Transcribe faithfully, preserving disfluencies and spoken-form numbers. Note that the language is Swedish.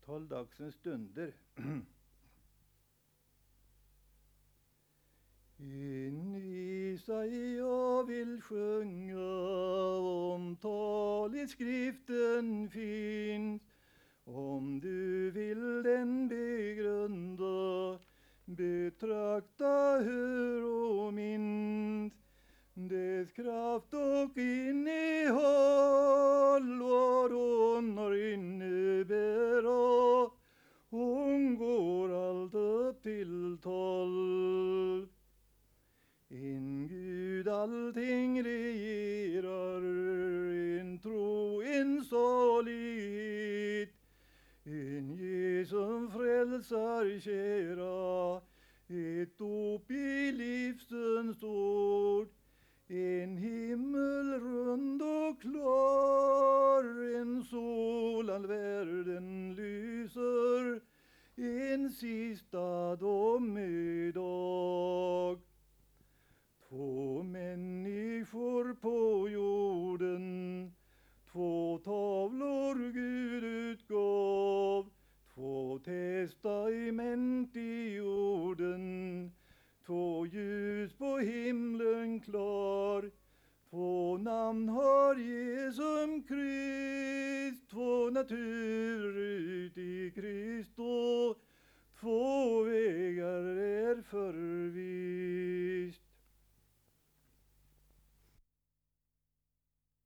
Tolvdagsens stunder. En visa jag vill sjunga, om tal i skriften finns. Om du vill den begrunda, betrakta, hör och minns. Dess kraft och innehåll, vad hon har innebära. Hon går allt upp till tolv. En Gud allting regerar, en tro, en salighet. En Jesus frälsar kära, ett dop i livsens ord. En himmel rund och klar, en sol all världen lyser. En sista domedag. Två människor på jorden, två tavlor Gud utgav, två testament i jorden, två ljus på himlen klar. Två namn har Jesum Krist, två natur